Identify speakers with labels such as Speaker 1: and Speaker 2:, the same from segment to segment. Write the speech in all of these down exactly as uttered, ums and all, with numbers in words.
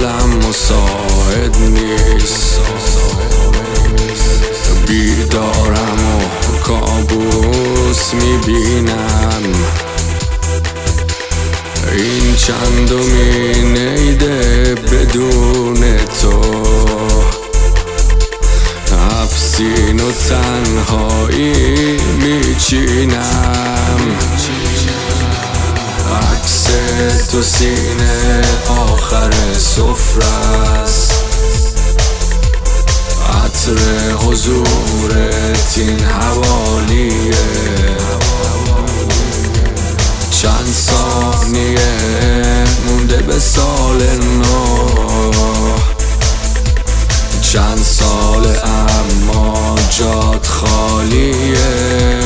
Speaker 1: حالم مساعد نیست، بیدارم و کابوس میبینم. این چندمین عیده بدون تو، افسین و تنهایی میچینم. عکس تو سینه آخر سفرست، عطر حضورت این حوالیه. چند ثانیه مونده به سال نو، چند سال اما جات خالیه.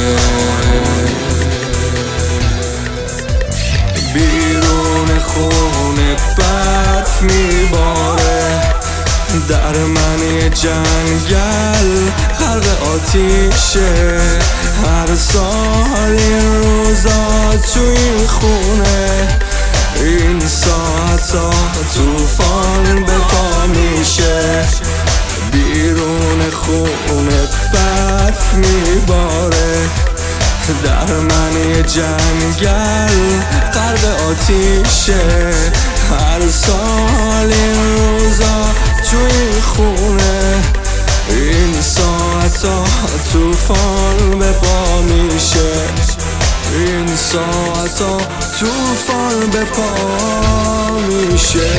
Speaker 1: بیرون خونه برف میباره، در من یه جنگل غرق آتیشه. هر سال این روزا تو این خونه، این ساعتا توفان به پا میشه. بیرون خونه برف میباره، در من یه جنگل غرق آتیشه. هر سال این روزا تو این خونه، این ساعتا توفان به پا میشه. این ساعتا توفان به پا میشه.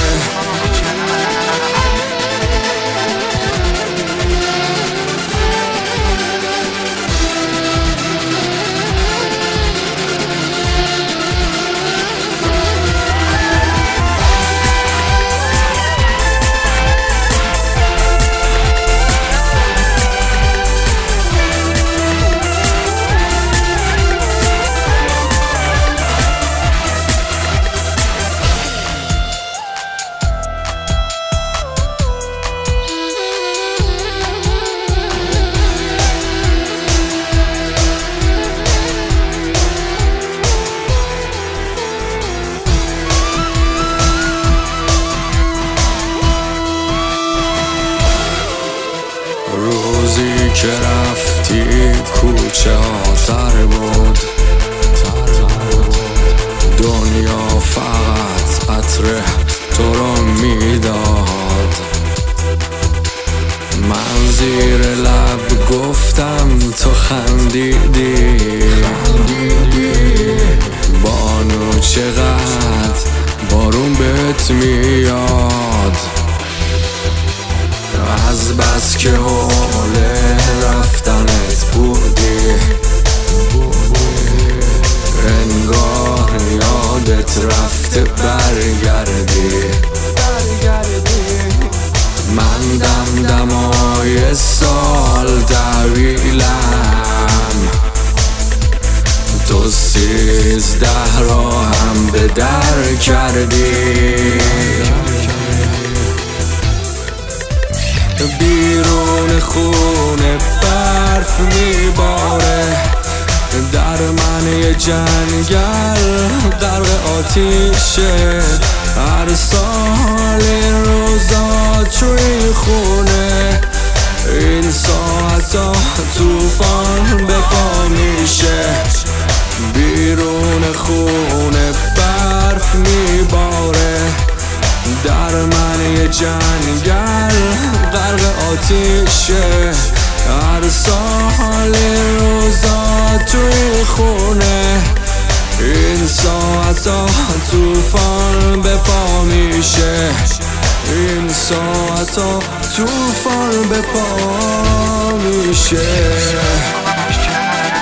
Speaker 1: روزی که رفتی کوچه ها تر بود، دنیا فقط عطر تو رو میداد. من زیر لب گفتم تو خندیدی، بانو چقدر بارون بهت میاد. از بس که حال رفتنت بودی، انگار یادت رفته برگردی. من دمدمای سال طویلم، تو سیزده را هم به در کردی. بیرون خونه برف میباره، در من یه جنگل غرق آتیشه. هر سال این روزا تو این خونه، این ساعتا توفان به پا میشه. بیرون خونه برف میباره، در من یه جنگل غرق آتیشه. هر سال این روزا تو این خونه، این ساعتا توفان به پا میشه. این ساعتا توفان به پا میشه.